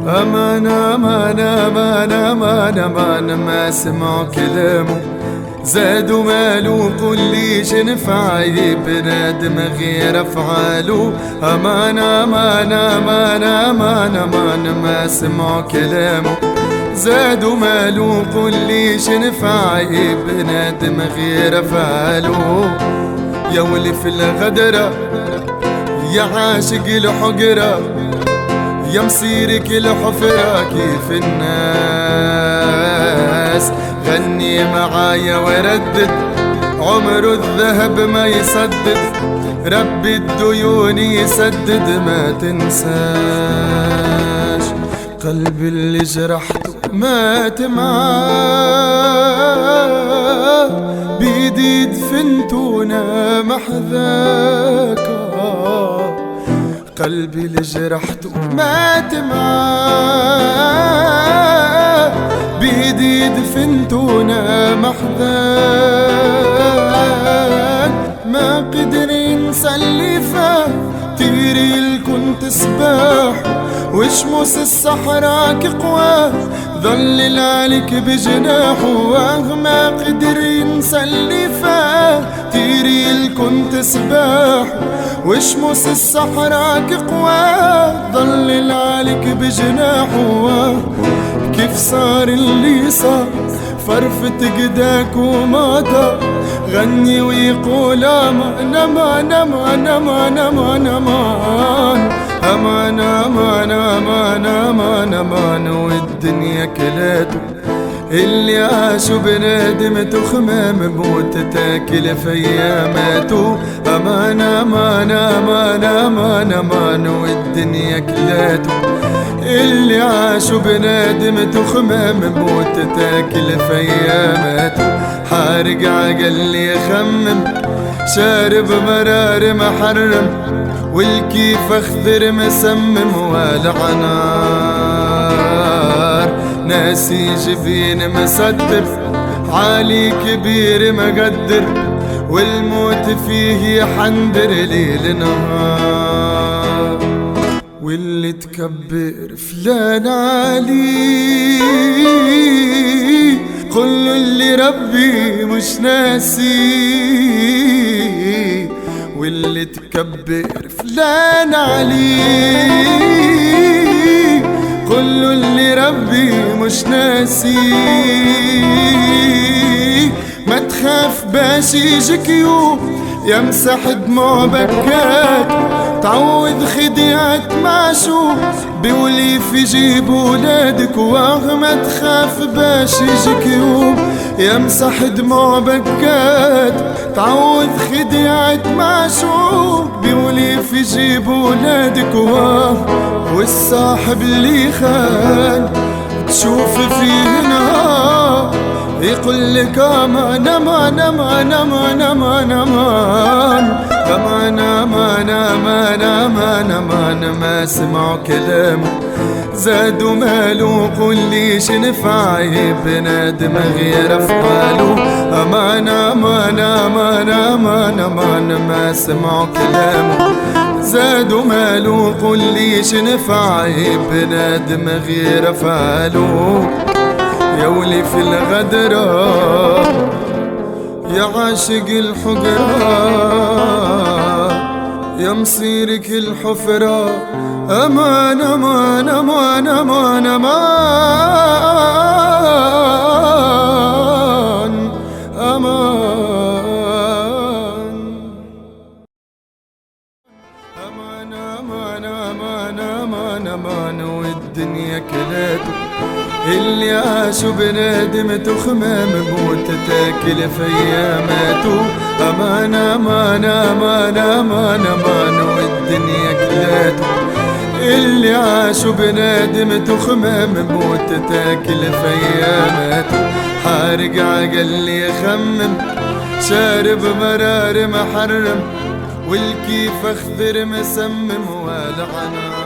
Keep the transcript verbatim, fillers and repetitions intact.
أمان أمان أمان أمان أمان ما سمعوا كلامه، زادوا مالوا كل شي نفع بنادم غير أفعاله. أمان أمان أمان أمان أمان ما سمعوا كلامه، زادوا مالوا كل شي نفع بنادم غير أفعاله. يا ولي في الغدرة يا عاشق الحجرة، يا مصيرك الحفرة كيف الناس. غني معايا وردد عمره الذهب ما يسدد، ربي الديون يسدد ما تنساش. قلبي اللي جرحته مات معاه، بيدي دفنتونا محذاك. قلبي اللي جرحته مات معاه، بيدي دفنتونا محذاك. ما قدر ينسى اللي فات، تيري الكنت سباح وشموس الصحراء قواه، ظلل عليك بجناحه. ما قدر ينسى اللي فات، تيري الكنت سباح وشموس الصحراء قواه، ظلل عليك بجناحه. كيف صار اللي صار فرفت قداك وماضى، غني ويقول امان امان امان امان امان امان امان امان امان امان امان. والدنيا كلاته اللي عاشوا بنادمته خمام موت تاكل في اياماته. امان امان امان امان امان. والدنيا كلاته اللي عاشوا بنادمته خمام موت تاكل في اياماته. حارق عقل يخمم شارب مرار محرم، والكيف اخضر مسمم والعنار. ناسي جبين مسدر عالي كبير مقدر، والموت فيه يحندر ليل نهار. واللي تكبر فلان علي قل اللي ربي مش ناسي. واللي تكبر فلان علي قل اللي ربي مش ناسي. ما تخاف باش يجيك يوم يمسح دموع بكات، تعوض خديعة معشوق بولي في جيب ولادك. واه ما تخاف باش يجيك يوم يمسح دموع بكات، تعوض خديعة معشوق بولي في جيب ولادك. واه والصاحب اللي خان تشوف فيه نهار، يقول لك امان امان امان امان امان امان امان امان امان امان امان. ما سمعوا كلامه زادوا مالوا كل شي نفع بنادم غير افعاله. امان امان امان امان امان. ما سمعوا كلامه زادوا مالوا كل شي نفع بنادم غير افعاله. يا ولي في الغدرة يا عاشق الحجرة، يا مصيرك الحفرة. أمان أمان أمان أمان أمان أمان أمان أمان أمان أمان أمان. والدنيا كلاته اللي عاشوا بنادمته خمام موت تاكل في اياماته. امان امان امان امان امان. والدنيا كلاته اللي عاشوا بنادمته خمام موت تاكل في اياماته. حارق عقل يخمم شارب مرار محرم، والكيف اخضر مسمم والعنار.